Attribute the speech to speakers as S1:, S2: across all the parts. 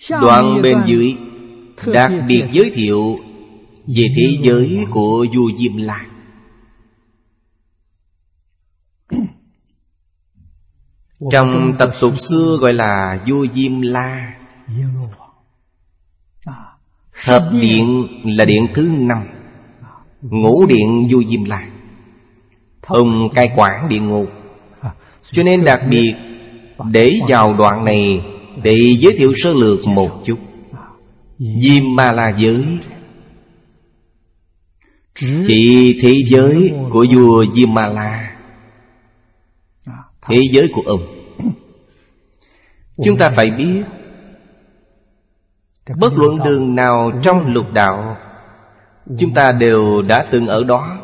S1: Đoạn bên dưới đặc biệt giới thiệu về thế giới của vua Diêm La. Trong tập tục xưa gọi là vua Diêm La. Thập điện là điện thứ 5, ngũ điện vua Diêm La. Ông cai quản địa ngục, cho nên đặc biệt để vào đoạn này để giới thiệu sơ lược một chút. Diêm Ma La giới chỉ thế giới của vua Diêm Ma La, thế giới của ông. Chúng ta phải biết, bất luận đường nào trong lục đạo, chúng ta đều đã từng ở đó,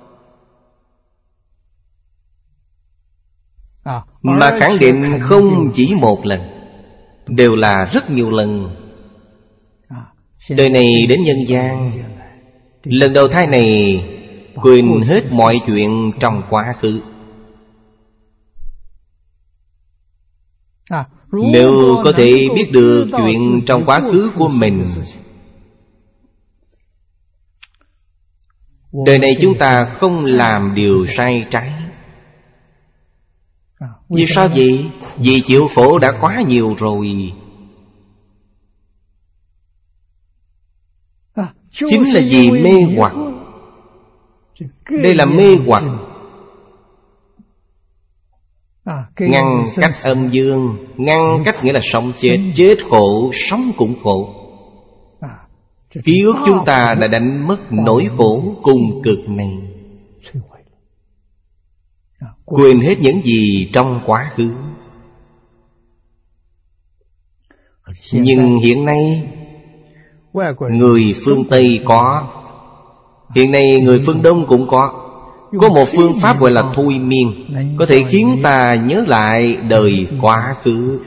S1: mà khẳng định không chỉ một lần, đều là rất nhiều lần. Đời này đến nhân gian, lần đầu thai này quên hết mọi chuyện trong quá khứ. Nếu có thể biết được chuyện trong quá khứ của mình, đời này chúng ta không làm điều sai trái. Vì sao vậy? Vì chịu khổ đã quá nhiều rồi. Chính là vì mê hoặc. Đây là mê hoặc. Ngăn cách âm dương. Ngăn cách nghĩa là sống chết. Chết khổ, sống cũng khổ. Ký ức chúng ta đã đánh mất nỗi khổ cùng cực này, quên hết những gì trong quá khứ. Nhưng hiện nay người phương Tây có, hiện nay người phương Đông cũng có. Có một phương pháp gọi là thôi miên, có thể khiến ta nhớ lại đời quá khứ.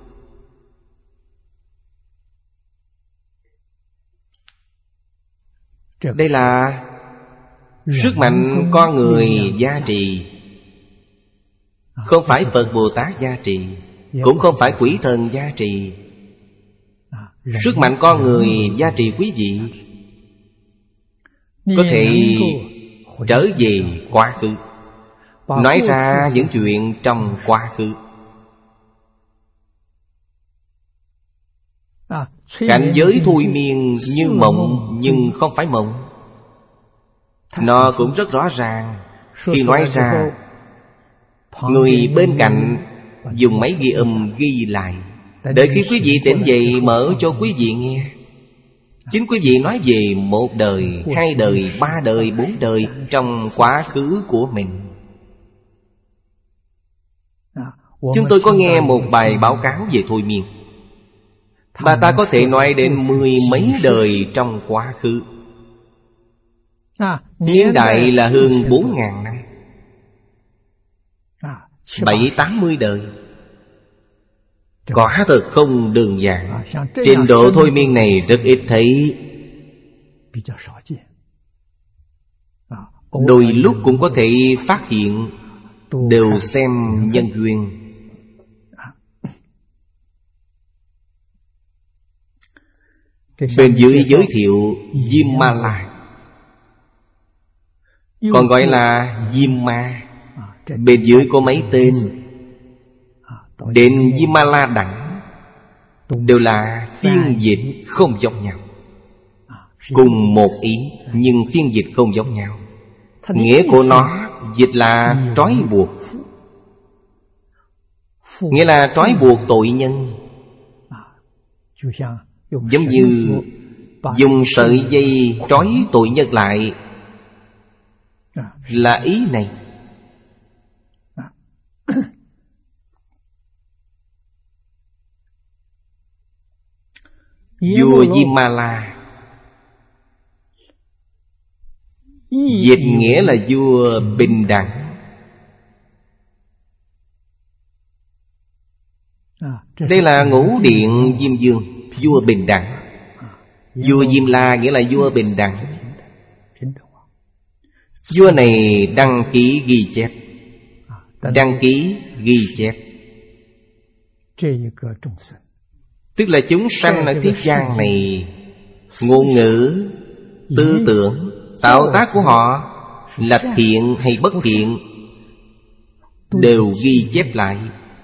S1: Đây là sức mạnh con người gia trì, không phải Phật Bồ Tát gia trì, cũng không phải quỷ thần gia trì. Sức mạnh con người gia trì quý vị, có thể trở về quá khứ, nói ra những chuyện trong quá khứ. Cảnh giới thôi miên như mộng, nhưng không phải mộng. Nó cũng rất rõ ràng. Khi nói ra, người bên cạnh dùng máy ghi âm ghi lại, đợi khi quý vị tỉnh dậy mở cho quý vị nghe. Chính quý vị nói về một đời, 2 đời, 3 đời, 4 đời trong quá khứ của mình. Chúng tôi có nghe một bài báo cáo về thôi miên. Bà ta có thể nói đến 10 mấy đời trong quá khứ. Niên đại là hơn 4.000 năm, 70-80 đời. Quả thật không đơn giản. Trình độ thôi miên này rất ít thấy. Đôi lúc cũng có thể phát hiện, đều xem nhân duyên. Bên dưới giới thiệu Diêm Ma La, còn gọi là Diêm Ma. Bên dưới có mấy tên. Đến Diêm Ma La đẳng đều là phiên dịch không giống nhau, cùng một ý nhưng phiên dịch không giống nhau. Nghĩa của nó dịch là trói buộc, nghĩa là trói buộc tội nhân. Giống như dùng sợi dây trói tội nhân lại, là ý này. Vua Diêm Ma La dịch nghĩa là vua bình đẳng. Đây là ngũ điện Diêm Dương, vua bình đẳng. Vua Diêm La nghĩa là vua bình đẳng. Vua này đăng ký ghi chép, đăng ký ghi chép. Tức là chúng sanh ở thế gian này, ngôn ngữ, tư tưởng, tạo tác của họ là thiện hay bất thiện đều ghi chép lại.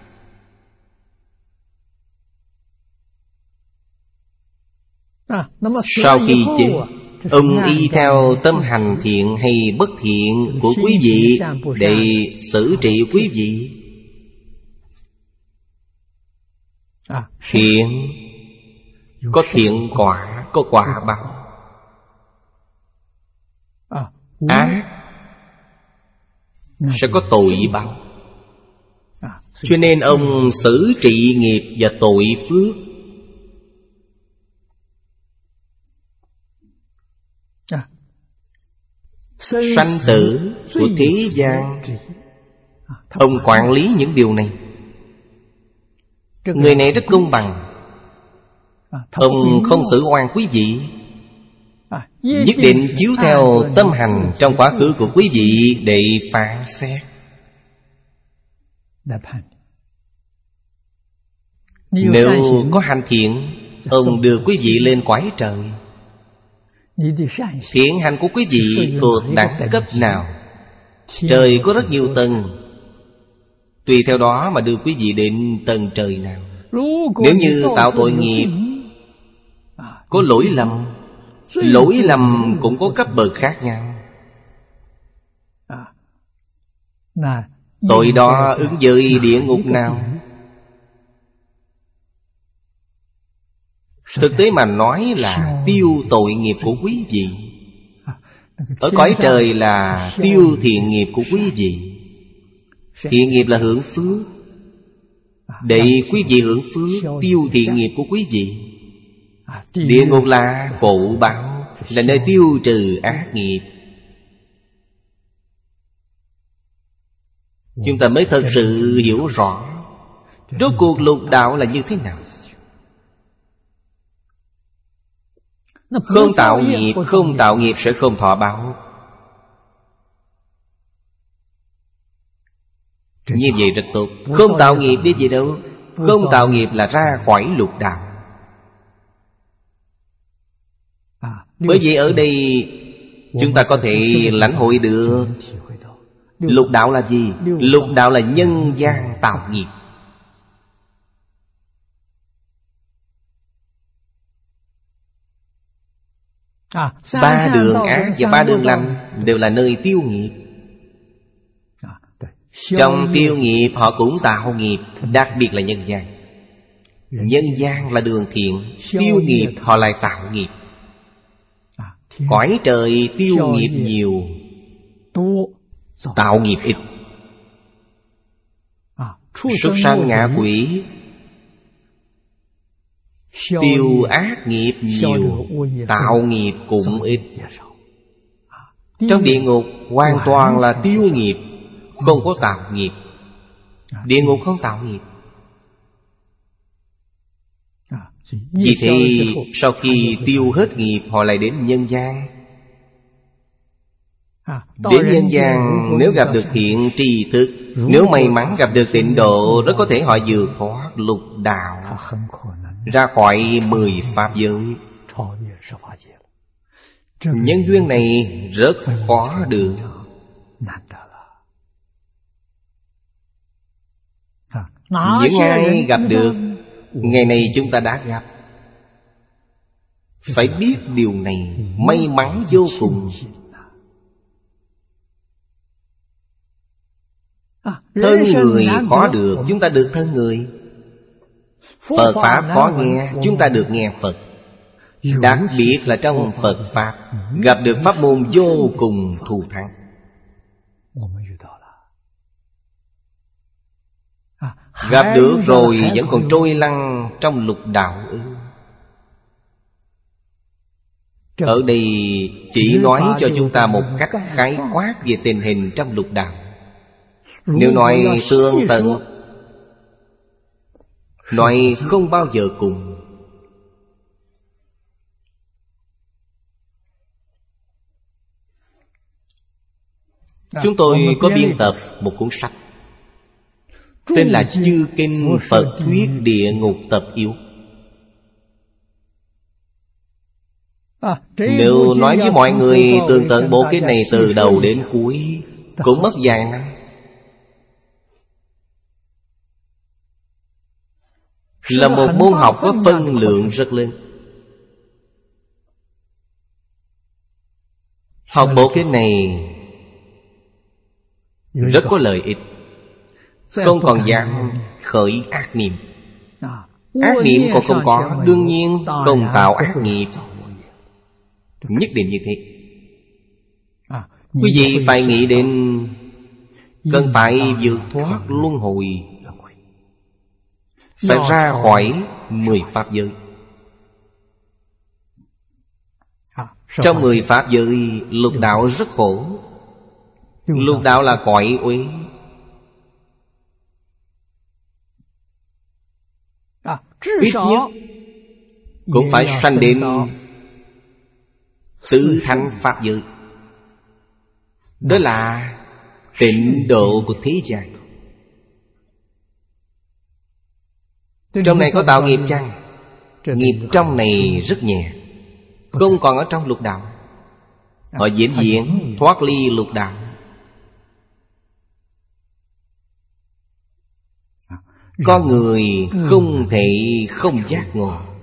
S1: Sau khi chết, ông y theo tâm hành thiện hay bất thiện của quý vị để xử trị quý vị. Thiện có thiện quả, có quả báo. Ác sẽ có tội báo. Cho nên ông xử trị nghiệp và tội phước. Sanh tử của thế gian, ông quản lý những điều này. Người này rất công bằng. Ông không xử oan quý vị, nhất định chiếu theo tâm hành trong quá khứ của quý vị để phán xét. Nếu có hành thiện, ông đưa quý vị lên cõi trời. Thiện hành của quý vị thuộc đẳng cấp nào? Trời có rất nhiều tầng, tùy theo đó mà đưa quý vị đến tầng trời nào. Nếu như tạo tội nghiệp, có lỗi lầm, lỗi lầm cũng có cấp bậc khác nhau. Tội đó ứng với địa ngục nào? Thực tế mà nói là tiêu tội nghiệp của quý vị. Ở cõi trời là tiêu thiện nghiệp của quý vị. Thiện nghiệp là hưởng phước, để quý vị hưởng phước, tiêu thiện nghiệp của quý vị. Địa ngục là khổ báo, là nơi tiêu trừ ác nghiệp. Chúng ta mới thật sự hiểu rõ rốt cuộc lục đạo là như thế nào. Không tạo nghiệp, không tạo nghiệp sẽ không thọ báo. Như vậy rất tốt. Không tạo nghiệp đi về đâu? Không tạo nghiệp là ra khỏi lục đạo. Bởi vậy ở đây chúng ta có thể lãnh hội được lục đạo là gì? Lục đạo là nhân gian tạo nghiệp. Ba đường ác và ba đường lành đều là nơi tiêu nghiệp. Trong tiêu nghiệp họ cũng tạo nghiệp, đặc biệt là nhân gian. Nhân gian là đường thiện, tiêu nghiệp họ lại tạo nghiệp. Cõi trời tiêu nghiệp nhiều, tạo nghiệp ít. Súc sanh ngạ quỷ tiêu ác nghiệp nhiều, tạo nghiệp cũng ít. Trong địa ngục hoàn toàn là tiêu nghiệp, không có tạo nghiệp. Địa ngục không tạo nghiệp. Vì thế sau khi tiêu hết nghiệp, họ lại đến nhân gian. Đến nhân gian nếu gặp được thiện tri thức, nếu may mắn gặp được tịnh độ, rất có thể họ vượt thoát lục đạo, ra khỏi 10 pháp giới. Nhân duyên này rất khó được. Những ai gặp được, ngày này chúng ta đã gặp. Phải biết điều này, may mắn vô cùng. Thân người khó được, chúng ta được thân người. Phật Pháp khó nghe, chúng ta được nghe Phật. Đặc biệt là trong Phật Pháp, gặp được pháp môn vô cùng thù thắng. Gặp được rồi vẫn còn trôi lăn trong lục đạo ư? Ở đây chỉ nói cho chúng ta một cách khái quát về tình hình trong lục đạo. Nếu nói tương tận, nói không bao giờ cùng. Chúng tôi có biên tập một cuốn sách tên là Chư Kinh Phật Thuyết Địa Ngục Tập Yếu. Nếu nói với mọi người tường tận bộ kinh này từ đầu đến cuối cũng mất vài năm. Là một môn học có phân lượng rất lớn. Học bộ kinh này rất có lợi ích. Không còn dám khởi ác niệm. Ác niệm còn không có, đương nhiên không tạo ác nghiệp. Nhất định như thế. Quý vị phải nghĩ đến cần phải vượt thoát luân hồi, phải ra khỏi 10 pháp giới. Trong 10 pháp giới, lục đạo rất khổ. Lục đạo là cõi uế. Ít nhất cũng phải sanh đến tứ thánh pháp giới. Đó là tịnh độ của thế gian. Trong này có tạo nghiệp chăng? Nghiệp trong này rất nhẹ, không còn ở trong lục đạo. Họ vĩnh viễn thoát ly lục đạo. Con người không thể không giác ngộ.